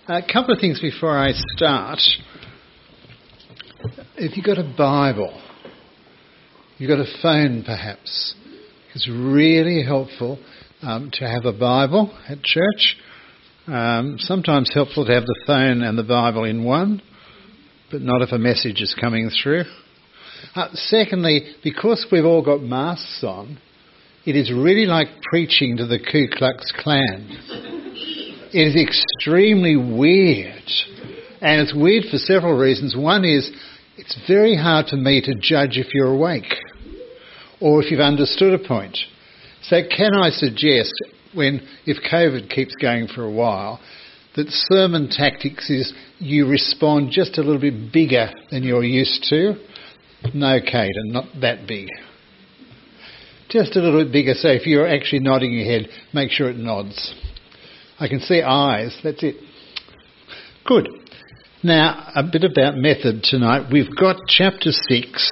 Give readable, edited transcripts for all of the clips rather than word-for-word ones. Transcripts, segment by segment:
A couple of things before I start. If you've got a Bible, you've got a phone perhaps, it's really helpful to have a Bible at church. Sometimes helpful to have the phone and the Bible in one, but not if a message is coming through. Secondly, because we've all got masks on, it is really like preaching to the Ku Klux Klan. It is extremely weird. And it's weird for several reasons. One is, it's very hard for me to judge if you're awake or if you've understood a point. So can I suggest, if COVID keeps going for a while, that sermon tactics is you respond just a little bit bigger than you're used to. No, Kate, and not that big. Just a little bit bigger, so if you're actually nodding your head, make sure it nods. I can see eyes, that's it. Good. Now, a bit about method tonight. We've got chapter 6,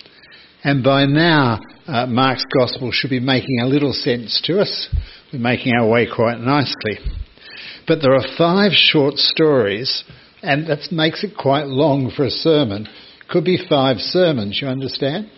and by now Mark's Gospel should be making a little sense to us. We're making our way quite nicely. But there are 5 short stories, and that makes it quite long for a sermon. Could be 5 sermons, you understand?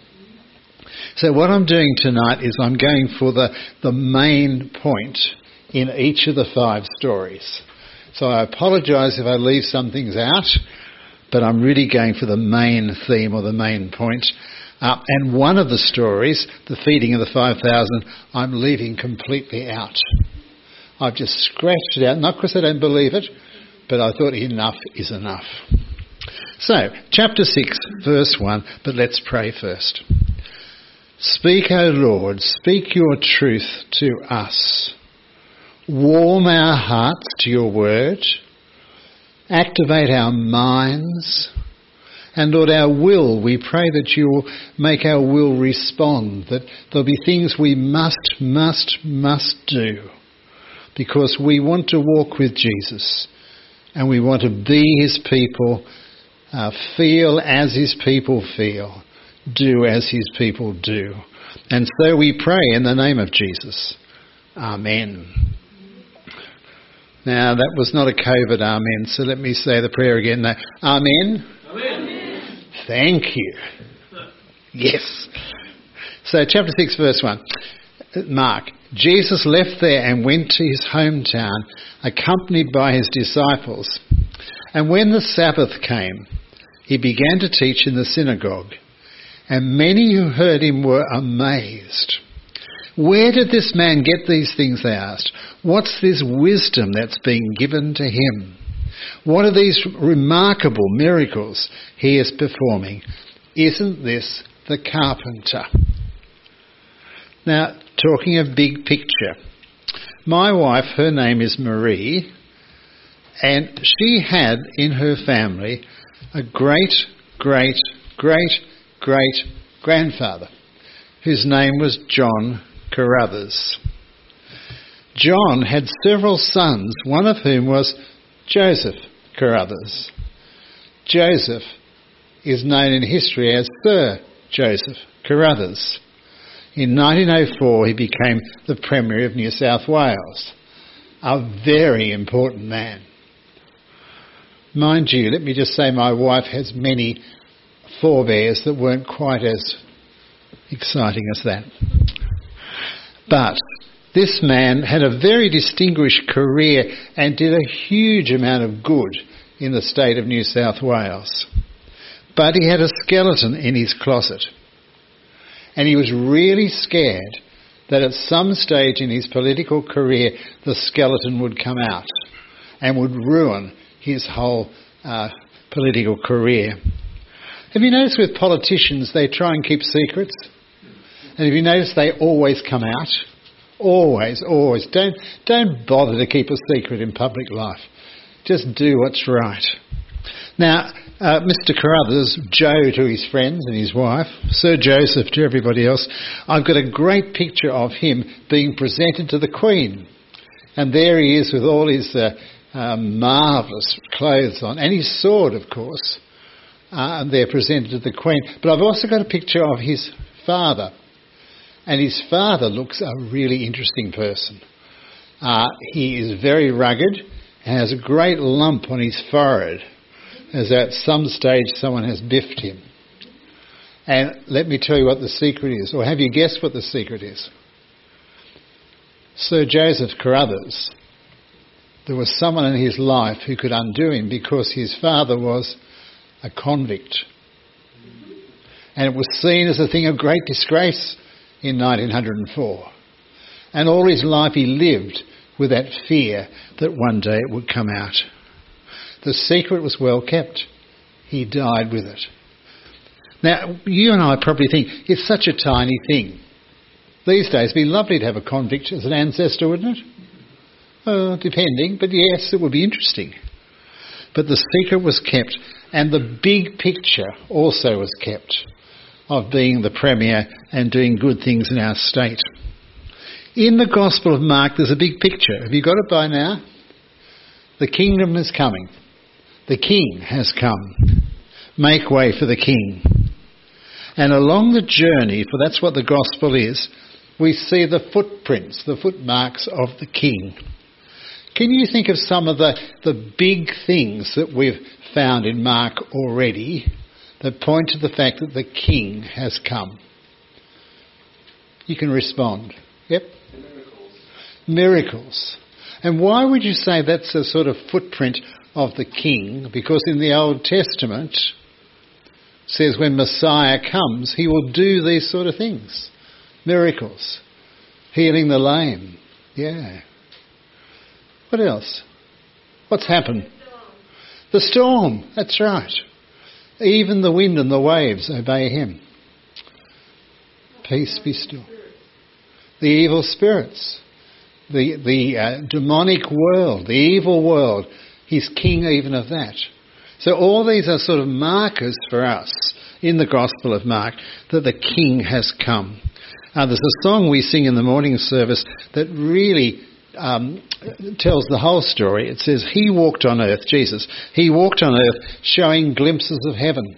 So what I'm doing tonight is I'm going for the main point in each of the 5 stories. So I apologise if I leave some things out, but I'm really going for the main theme or the main point. And one of the stories, the feeding of the 5,000, I'm leaving completely out. I've just scratched it out, not because I don't believe it, but I thought enough is enough. So, chapter 6, verse 1, but let's pray first. Speak, O Lord, speak your truth to us. Warm our hearts to your word. Activate our minds. And Lord, our will, we pray that you will make our will respond, that there'll be things we must do, because we want to walk with Jesus and we want to be his people, feel as his people feel, do as his people do. And so we pray in the name of Jesus. Amen. Now, that was not a COVID amen, so let me say the prayer again. Now, amen? Amen. Thank you. Yes. So, chapter 6, verse 1. Mark. Jesus left there and went to his hometown, accompanied by his disciples. And when the Sabbath came, he began to teach in the synagogue. And many who heard him were amazed. Where did this man get these things, they asked? What's this wisdom that's being given to him? What are these remarkable miracles he is performing? Isn't this the carpenter? Now, talking of big picture, my wife, her name is Marie, and she had in her family a great-great-great-great-grandfather whose name was John Carruthers. John had several sons, one of whom was Joseph Carruthers. Joseph is known in history as Sir Joseph Carruthers. In 1904 he became the Premier of New South Wales. A very important man. Mind you, let me just say my wife has many forebears that weren't quite as exciting as that. But this man had a very distinguished career and did a huge amount of good in the state of New South Wales. But he had a skeleton in his closet. And he was really scared that at some stage in his political career, the skeleton would come out and would ruin his whole political career. Have you noticed with politicians, they try and keep secrets? And have you noticed they always come out? Always. Don't bother to keep a secret in public life. Just do what's right. Now, Mr. Carruthers, Joe to his friends and his wife, Sir Joseph to everybody else, I've got a great picture of him being presented to the Queen. And there he is with all his marvellous clothes on, and his sword, of course. And they're presented to the Queen. But I've also got a picture of his father. And his father looks a really interesting person. He is very rugged. and has a great lump on his forehead, as though at some stage someone has biffed him. And let me tell you what the secret is, or have you guessed what the secret is? Sir Joseph Carruthers, there was someone in his life who could undo him because his father was a convict. And it was seen as a thing of great disgrace in 1904. And all his life he lived with that fear that one day it would come out. The secret was well kept. He died with it. Now, you and I probably think it's such a tiny thing. These days it'd be lovely to have a convict as an ancestor, wouldn't it? Depending, but yes, it would be interesting. But the secret was kept, and the big picture also was kept of being the Premier and doing good things in our state. In the Gospel of Mark, there's a big picture. Have you got it by now? The kingdom is coming. The King has come. Make way for the King. And along the journey, for that's what the Gospel is, we see the footprints, the footmarks of the King. Can you think of some of the big things that we've found in Mark already that point to the fact that the King has come? You can respond. Yep. Miracles. And why would you say that's a sort of footprint of the King? Because in the Old Testament it says when Messiah comes, he will do these sort of things. Miracles. Healing the lame. Yeah. What else? What's happened? The storm. That's right. Even the wind and the waves obey him. Peace be still. The evil spirits. The demonic world. The evil world. He's king even of that. So all these are sort of markers for us in the Gospel of Mark that the King has come. There's a song we sing in the morning service that really tells the whole story. It says, he walked on earth, Jesus, he walked on earth showing glimpses of heaven.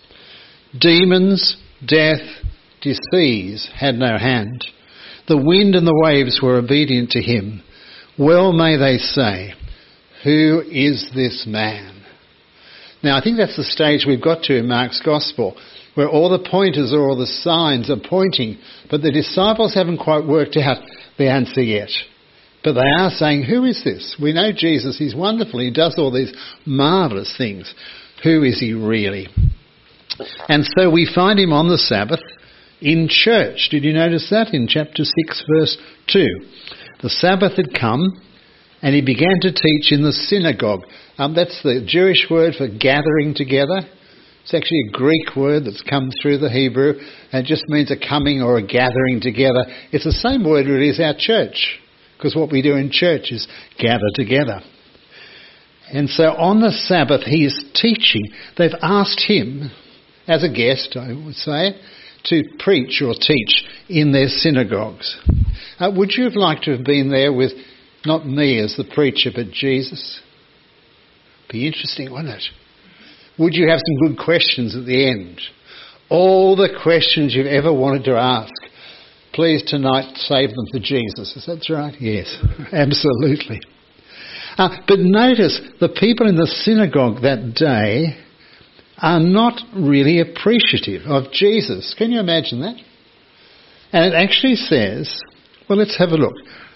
Demons, death, disease had no hand. The wind and the waves were obedient to him. Well may they say, who is this man? Now I think that's the stage we've got to in Mark's Gospel, where all the pointers or all the signs are pointing, but the disciples haven't quite worked out the answer yet. But they are saying, who is this? We know Jesus, he's wonderful, he does all these marvellous things. Who is he really? And so we find him on the Sabbath in church. Did you notice that in chapter 6 verse 2? The Sabbath had come and he began to teach in the synagogue. That's the Jewish word for gathering together. It's actually a Greek word that's come through the Hebrew and it just means a coming or a gathering together. It's the same word really as our church. Because what we do in church is gather together. And so on the Sabbath he is teaching. They've asked him, as a guest I would say, to preach or teach in their synagogues. Would you have liked to have been there with not me as the preacher but Jesus? Be interesting, wouldn't it? Would you have some good questions at the end? All the questions you've ever wanted to ask. Please tonight save them for Jesus. Is that right? Yes, absolutely. But notice the people in the synagogue that day are not really appreciative of Jesus. Can you imagine that? And it actually says, well, let's have a look.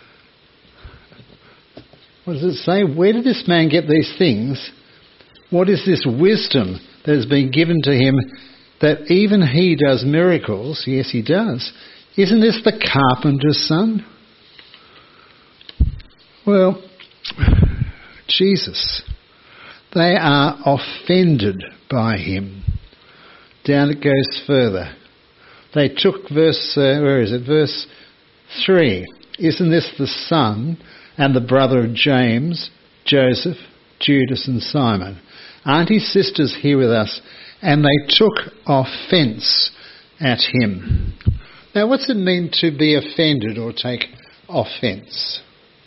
What does it say? Where did this man get these things? What is this wisdom that has been given to him that even he does miracles? Yes, he does. Isn't this the carpenter's son? Well, Jesus. They are offended by him. Down it goes further. They took verse 3. Isn't this the son and the brother of James, Joseph, Judas and Simon? Aren't his sisters here with us? And they took offence at him. Now, what's it mean to be offended or take offence?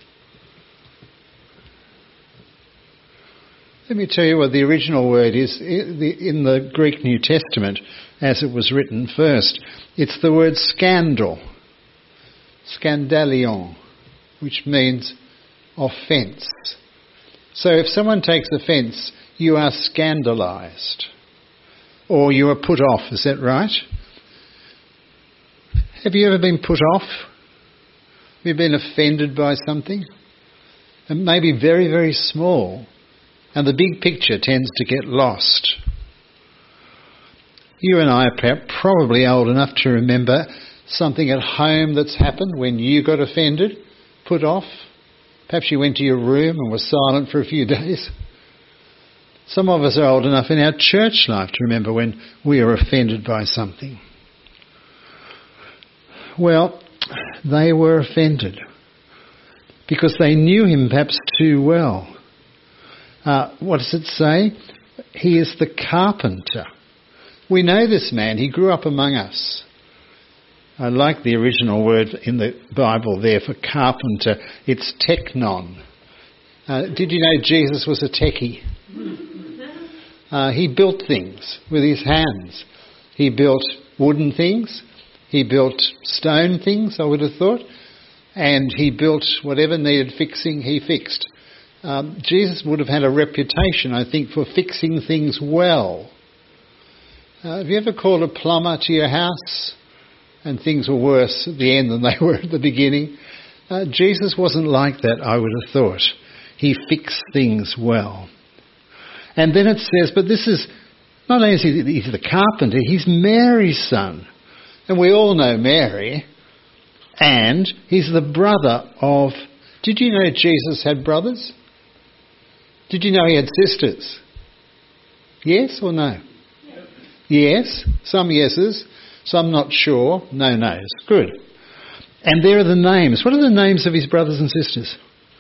Let me tell you what the original word is in the Greek New Testament as it was written first. It's the word scandal, scandalion, which means offence. So if someone takes offence, you are scandalised. Or you are put off, is that right? Have you ever been put off? Have you been offended by something? It may be very, very small, and the big picture tends to get lost. You and I are probably old enough to remember something at home that's happened when you got offended, put off. Perhaps you went to your room and were silent for a few days. Some of us are old enough in our church life to remember when we were offended by something. Well, they were offended because they knew him perhaps too well. What does it say? He is the carpenter. We know this man. He grew up among us. I like the original word in the Bible there for carpenter. It's teknon. Did you know Jesus was a techie? He built things with his hands. He built wooden things. He built stone things, I would have thought. And he built whatever needed fixing, he fixed. Jesus would have had a reputation, I think, for fixing things well. Have you ever called a plumber to your house and things were worse at the end than they were at the beginning? Jesus wasn't like that, I would have thought. He fixed things well. And then it says, but this is, not only is he the carpenter, he's Mary's son. And we all know Mary. And he's the brother of... Did you know Jesus had brothers? Did you know he had sisters? Yes or no? Yes. Some yeses. Some not sure. No no's. Good. And there are the names. What are the names of his brothers and sisters?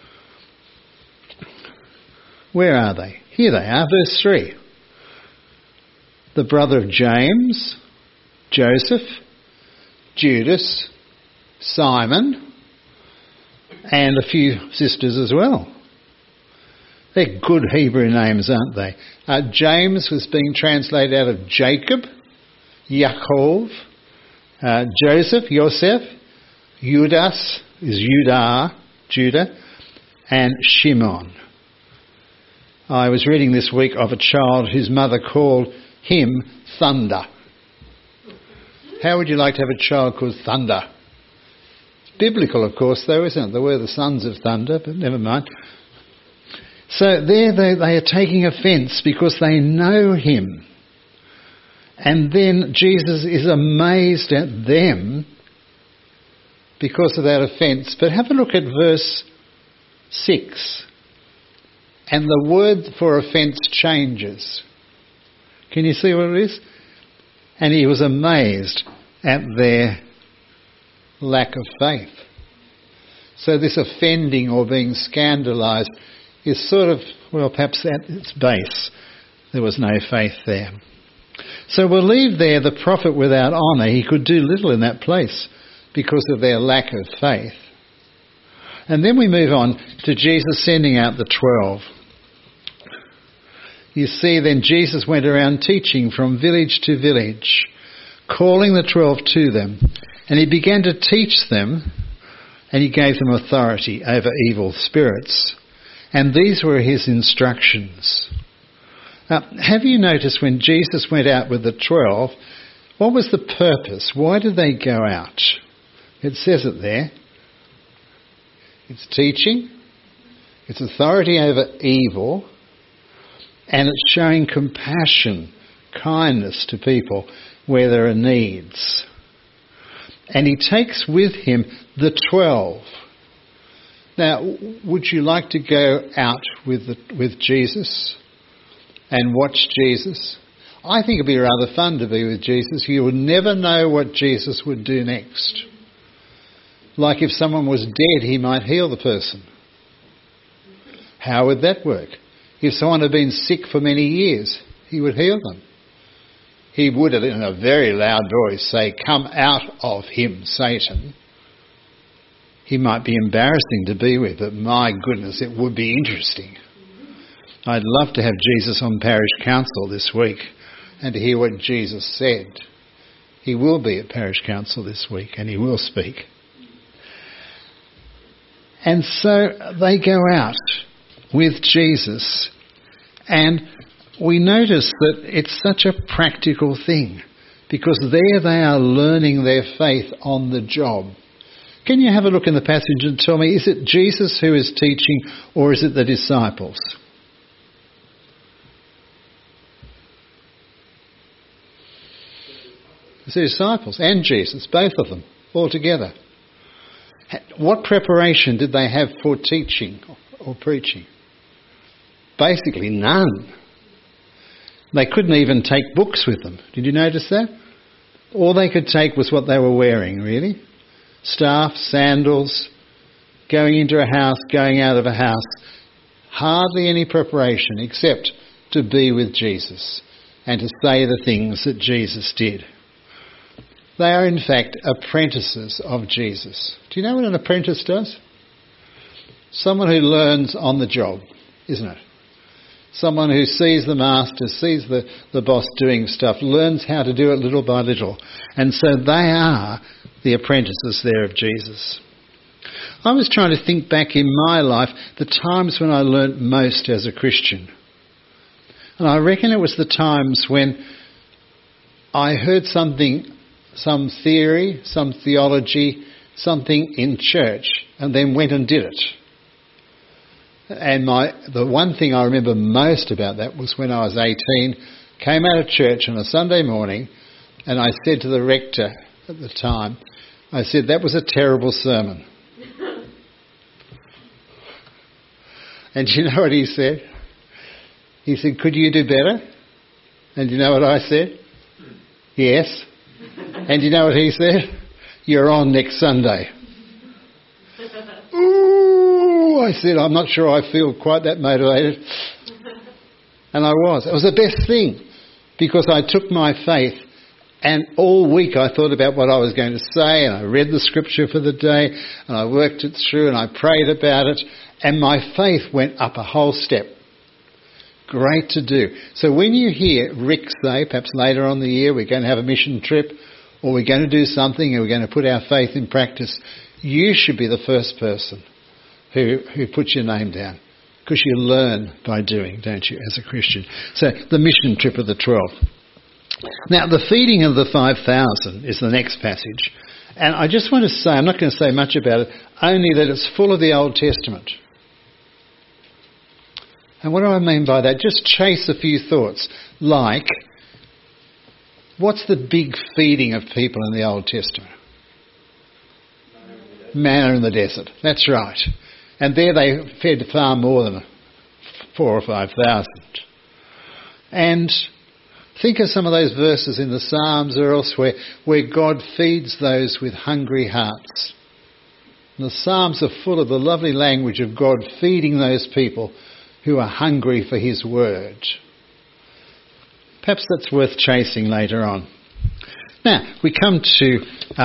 Where are they? Here they are. Verse 3. The brother of James, Joseph, Judas, Simon, and a few sisters as well. They're good Hebrew names, aren't they? James was being translated out of Jacob, Yaakov, Joseph, Yosef, Judas is Judah, and Shimon. I was reading this week of a child whose mother called him Thunder. How would you like to have a child called Thunder? It's biblical, of course, though, isn't it? They were the sons of thunder, but never mind. So there they are taking offence because they know him. And then Jesus is amazed at them because of that offence. But have a look at verse 6. And the word for offence changes. Can you see what it is? And he was amazed at their lack of faith. So this offending or being scandalised is sort of, well, perhaps at its base, there was no faith there. So we'll leave there the prophet without honour. He could do little in that place because of their lack of faith. And then we move on to Jesus sending out the 12. You see, then Jesus went around teaching from village to village, calling the 12 to them. And he began to teach them, and he gave them authority over evil spirits. And these were his instructions. Now, have you noticed when Jesus went out with the 12, what was the purpose? Why did they go out? It says it there. It's teaching, it's authority over evil, and it's showing compassion, kindness to people where there are needs. And he takes with him the 12. Now, would you like to go out with Jesus and watch Jesus? I think it'd be rather fun to be with Jesus. You would never know what Jesus would do next. Like if someone was dead, he might heal the person. How would that work? If someone had been sick for many years, he would heal them. He would, in a very loud voice, say, "Come out of him, Satan." He might be embarrassing to be with, but my goodness, it would be interesting. I'd love to have Jesus on parish council this week and to hear what Jesus said. He will be at parish council this week and he will speak. And so they go out with Jesus. And we notice that it's such a practical thing, because there they are learning their faith on the job. Can you have a look in the passage and tell me, is it Jesus who is teaching, or is it the disciples? It's the disciples and Jesus, both of them, all together. What preparation did they have for teaching or preaching? Basically none. They couldn't even take books with them. Did you notice that? All they could take was what they were wearing, really. Staff, sandals, going into a house, going out of a house. Hardly any preparation except to be with Jesus and to say the things that Jesus did. They are in fact apprentices of Jesus. Do you know what an apprentice does? Someone who learns on the job, isn't it? Someone who sees the master, sees the boss doing stuff, learns how to do it little by little. And so they are the apprentices there of Jesus. I was trying to think back in my life the times when I learnt most as a Christian. And I reckon it was the times when I heard something, some theory, some theology, something in church, and then went and did it. And the one thing I remember most about that was when I was 18, came out of church on a Sunday morning, and I said to the rector at the time, I said, that was a terrible sermon. And you know what he said? He said, could you do better? And you know what I said? Yes. And you know what he said? You're on next Sunday. Ooh, I said, I'm not sure I feel quite that motivated. And I was. It was the best thing, because I took my faith, and all week I thought about what I was going to say, and I read the scripture for the day, and I worked it through, and I prayed about it, and my faith went up a whole step. Great to do. So when you hear Rick say, perhaps later on in the year, we're going to have a mission trip, or we're going to do something, and we're going to put our faith in practice, you should be the first person who puts your name down. Because you learn by doing, don't you, as a Christian. So the mission trip of the 12. Now, the feeding of the 5,000 is the next passage. And I just want to say, I'm not going to say much about it, only that it's full of the Old Testament. And what do I mean by that? Just chase a few thoughts. Like, what's the big feeding of people in the Old Testament? Manna in the desert. That's right. And there they fed far more than 4,000 or 5,000. And think of some of those verses in the Psalms or elsewhere where God feeds those with hungry hearts. And the Psalms are full of the lovely language of God feeding those people who are hungry for his word. Perhaps that's worth chasing later on. Now, we come to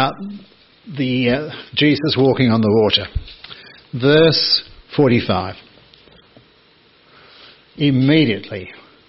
Jesus walking on the water. Verse 45. Immediately.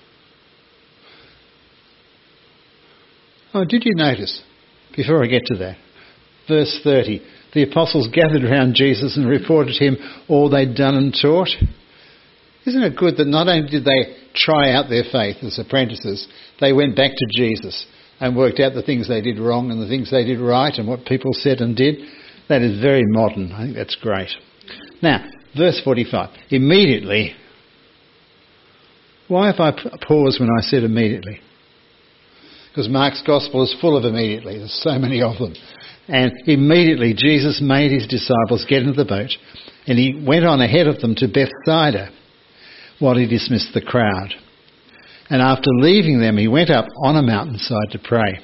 Oh, did you notice, before I get to that, verse 30, the apostles gathered around Jesus and reported to him all they'd done and taught? Isn't it good that not only did they try out their faith as apprentices, they went back to Jesus and worked out the things they did wrong and the things they did right and what people said and did? That is very modern. I think that's great. Now, verse 45. Immediately. Why have I paused when I said immediately? Because Mark's Gospel is full of immediately. There's so many of them. And immediately Jesus made his disciples get into the boat, and he went on ahead of them to Bethsaida while he dismissed the crowd. And after leaving them, he went up on a mountainside to pray.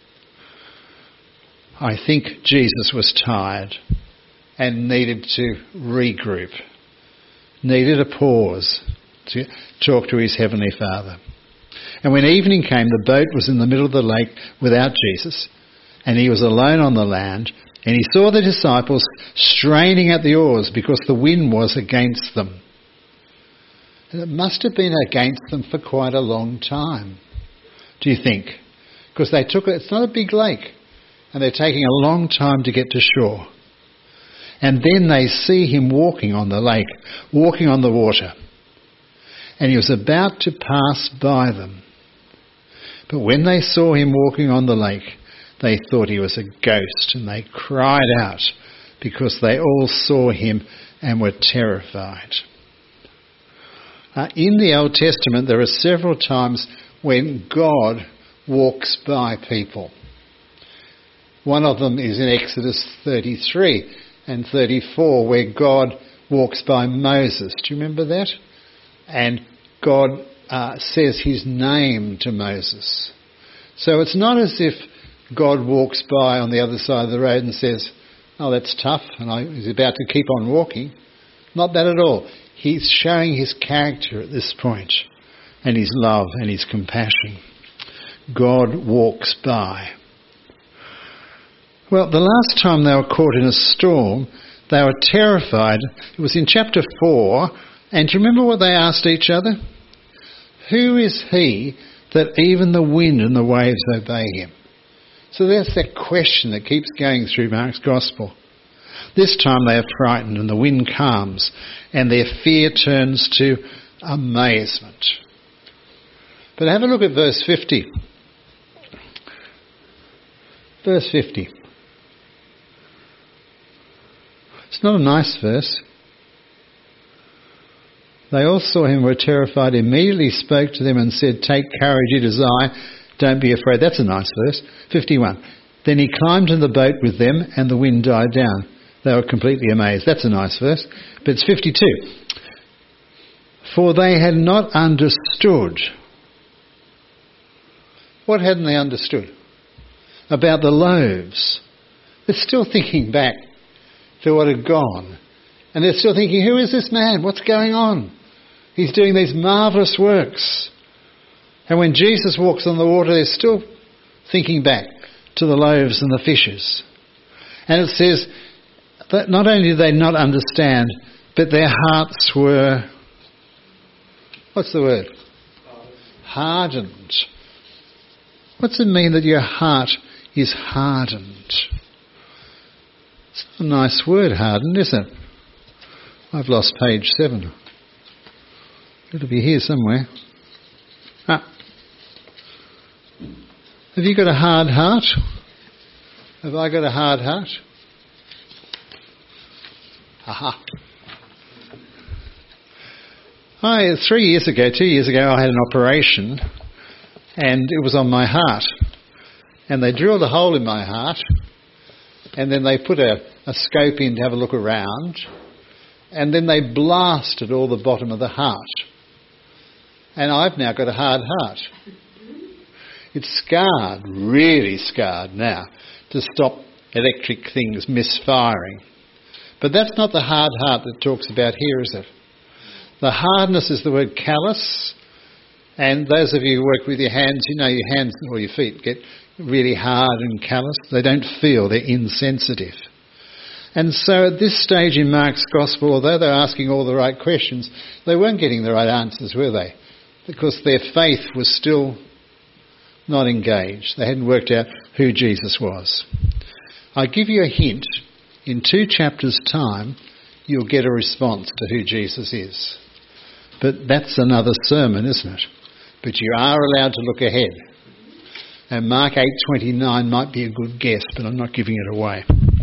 I think Jesus was tired and needed to regroup, needed a pause to talk to his Heavenly Father. And when evening came, the boat was in the middle of the lake without Jesus, and he was alone on the land, and he saw the disciples straining at the oars because the wind was against them. And it must have been against them for quite a long time, do you think? Because it's not a big lake, and they're taking a long time to get to shore. And then they see him walking on the lake, walking on the water. and he was about to pass by them. But when they saw him walking on the lake, they thought he was a ghost, and they cried out because they all saw him and were terrified. In the Old Testament, there are several times when God walks by people. One of them is in Exodus 33 and 34, where God walks by Moses. Do you remember that? And God says his name to Moses. So it's not as if God walks by on the other side of the road and says, oh, that's tough, and he's about to keep on walking. Not that at all. He's showing his character at this point, and his love and his compassion. God walks by. Well, the last time they were caught in a storm, they were terrified. It was in chapter 4, and do you remember what they asked each other? Who is he that even the wind and the waves obey him? So that's that question that keeps going through Mark's Gospel. This time they are frightened and the wind calms and their fear turns to amazement. But have a look at verse 50. Verse 50. It's not a nice verse. They all saw him, were terrified, immediately spoke to them and said, take courage, it is I, don't be afraid. That's a nice verse. 51. Then he climbed in the boat with them and the wind died down. They were completely amazed. That's a nice verse. But it's 52. For they had not understood. What hadn't they understood? About the loaves. They're still thinking back to what had gone. And they're still thinking, who is this man? What's going on? He's doing these marvellous works. And when Jesus walks on the water, they're still thinking back to the loaves and the fishes. And it says that not only did they not understand, but their hearts were, what's the word? Hardened. What's it mean that your heart is hardened? It's not a nice word, hardened, is it? I've lost page 7. It'll be here somewhere. Have you got a hard heart? Have I got a hard heart? Aha. 2 years ago, I had an operation and it was on my heart. And they drilled a hole in my heart and then they put a scope in to have a look around and then they blasted all the bottom of the heart. And I've now got a hard heart. It's scarred, really scarred now, to stop electric things misfiring. But that's not the hard heart that talks about here, is it? The hardness is the word callous. And those of you who work with your hands, you know your hands or your feet get really hard and callous. They don't feel, they're insensitive. And so at this stage in Mark's Gospel, although they're asking all the right questions, they weren't getting the right answers, were they? Because their faith was still not engaged. They hadn't worked out who Jesus was. I give you a hint. In 2 chapters' time, you'll get a response to who Jesus is. But that's another sermon, isn't it? But you are allowed to look ahead. And Mark 8:29 might be a good guess, but I'm not giving it away.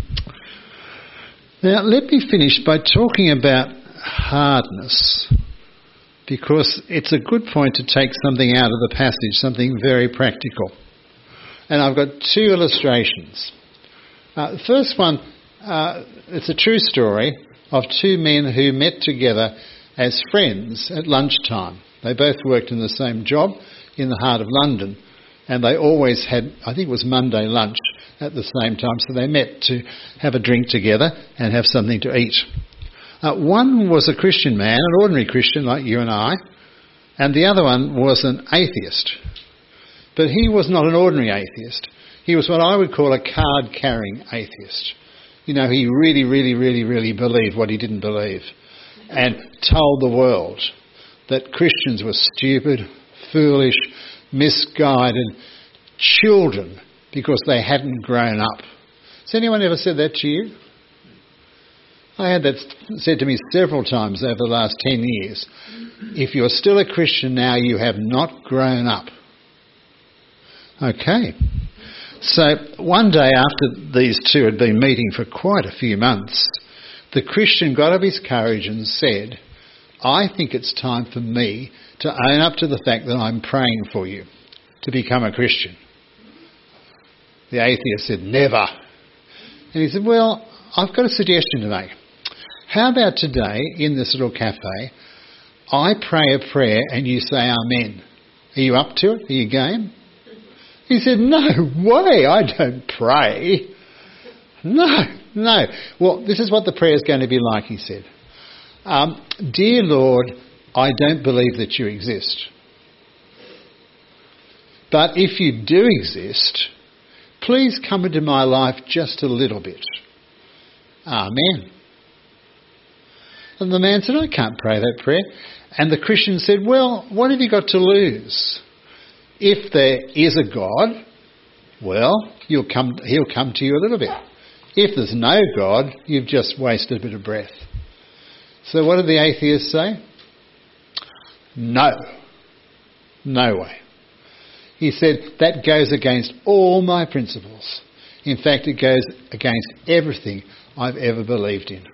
Now, let me finish by talking about hardness, because it's a good point to take something out of the passage, something very practical. And I've got 2 illustrations. The first one, it's a true story of 2 men who met together as friends at lunchtime. They both worked in the same job in the heart of London, and they always had, I think it was Monday lunch at the same time, so they met to have a drink together and have something to eat. One was a Christian man, an ordinary Christian like you and I, and the other one was an atheist. But he was not an ordinary atheist. He was what I would call a card-carrying atheist. You know, he really believed what he didn't believe and told the world that Christians were stupid, foolish, misguided children because they hadn't grown up. Has anyone ever said that to you? I had that said to me several times over the last 10 years. If you're still a Christian now, you have not grown up. Okay. So one day after these two had been meeting for quite a few months, the Christian got up his courage and said, I think it's time for me to own up to the fact that I'm praying for you to become a Christian. The atheist said, never. And he said, well, I've got a suggestion to make. How about today, in this little cafe, I pray a prayer and you say amen. Are you up to it? Are you game? He said, no way, I don't pray. No. Well, this is what the prayer is going to be like, he said. Dear Lord, I don't believe that you exist. But if you do exist, please come into my life just a little bit. Amen. And the man said, I can't pray that prayer. And the Christian said, well, what have you got to lose? If there is a God, well, he'll come to you a little bit. If there's no God, you've just wasted a bit of breath. So what did the atheist say? No way. He said, that goes against all my principles. In fact, it goes against everything I've ever believed in.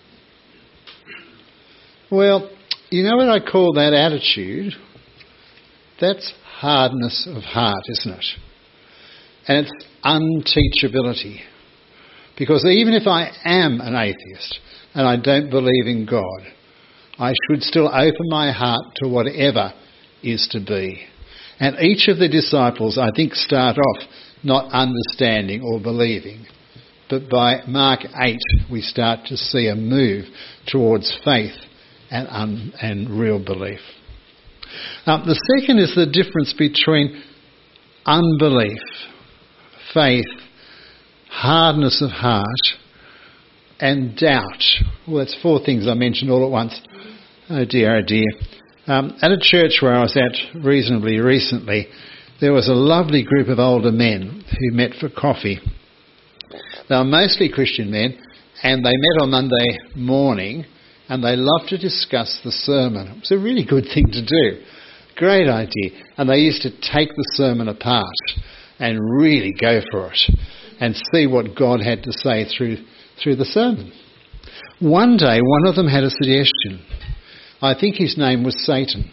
Well, you know what I call that attitude? That's hardness of heart, isn't it? And it's unteachability. Because even if I am an atheist and I don't believe in God, I should still open my heart to whatever is to be. And each of the disciples, I think, start off not understanding or believing. But by Mark 8, we start to see a move towards faith and real belief. The second is the difference between unbelief, faith, hardness of heart, and doubt. Well, that's four things I mentioned all at once. Oh dear. At a church where I was at reasonably recently, there was a lovely group of older men who met for coffee. They were mostly Christian men, and they met on Monday morning, and they loved to discuss the sermon. It was a really good thing to do. Great idea. And they used to take the sermon apart and really go for it and see what God had to say through the sermon. One day, one of them had a suggestion. I think his name was Satan.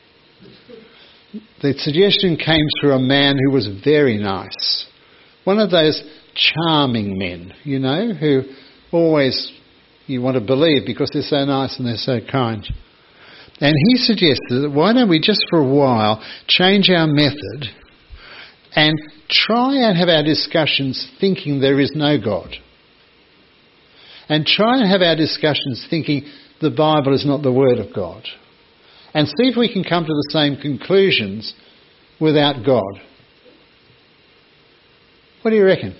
The suggestion came through a man who was very nice. One of those charming men, you know, who always you want to believe because they're so nice and they're so kind. And he suggested that why don't we just for a while change our method and try and have our discussions thinking there is no God. And try and have our discussions thinking the Bible is not the Word of God. And see if we can come to the same conclusions without God. What do you reckon?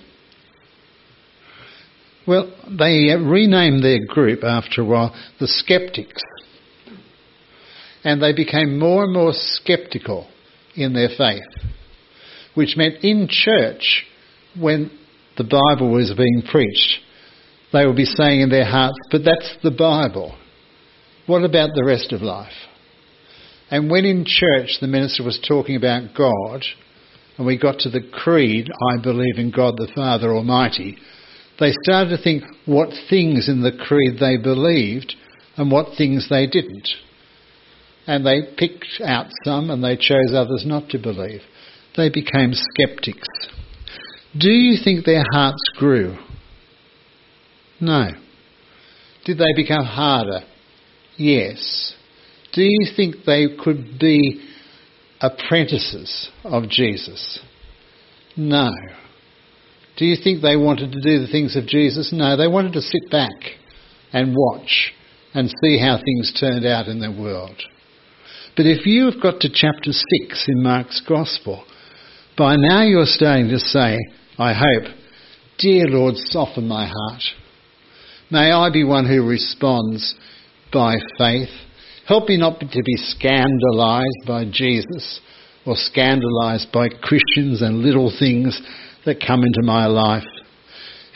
Well, they renamed their group after a while the Skeptics. And they became more and more sceptical in their faith. Which meant in church, when the Bible was being preached, they would be saying in their hearts, but that's the Bible. What about the rest of life? And when in church the minister was talking about God, and we got to the creed, I believe in God the Father Almighty, they started to think what things in the creed they believed and what things they didn't. And they picked out some and they chose others not to believe. They became skeptics. Do you think their hearts grew? No. Did they become harder? Yes. Do you think they could be apprentices of Jesus? No. Do you think they wanted to do the things of Jesus? No, they wanted to sit back and watch and see how things turned out in the world. But if you have got to chapter 6 in Mark's Gospel, by now you're starting to say, I hope, dear Lord, soften my heart. May I be one who responds by faith. Help me not to be scandalised by Jesus or scandalised by Christians and little things that come into my life.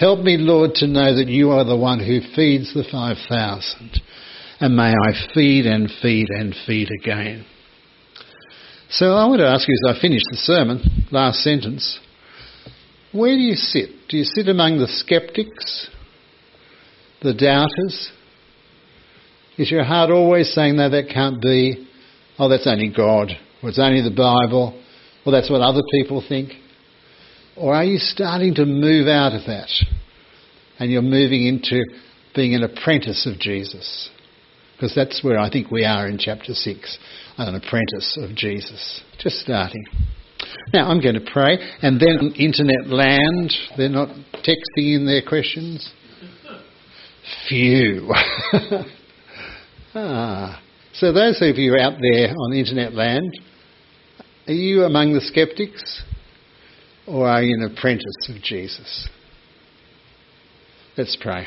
Help me, Lord, to know that you are the one who feeds the 5,000. And may I feed and feed and feed again. So I want to ask you as I finish the sermon, last sentence, where do you sit? Do you sit among the sceptics, the doubters? Is your heart always saying, no, that can't be? Oh, that's only God. Or it's only the Bible. Or that's what other people think. Or are you starting to move out of that and you're moving into being an apprentice of Jesus? Because that's where I think we are in chapter 6, an apprentice of Jesus. Just starting. Now, I'm going to pray, and then on internet land, they're not texting in their questions. Phew. So those of you out there on internet land, are you among the sceptics, or are you an apprentice of Jesus? Let's pray.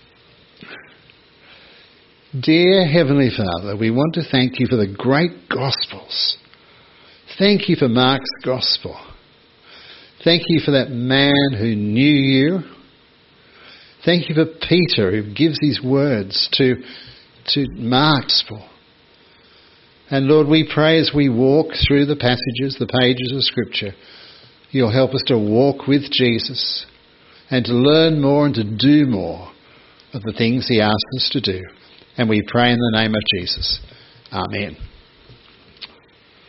Dear Heavenly Father, we want to thank you for the great Gospels. Thank you for Mark's Gospel. Thank you for that man who knew you. Thank you for Peter who gives his words to Mark's Gospel. And Lord, we pray as we walk through the passages, the pages of Scripture, you'll help us to walk with Jesus and to learn more and to do more of the things he asks us to do. And we pray in the name of Jesus. Amen.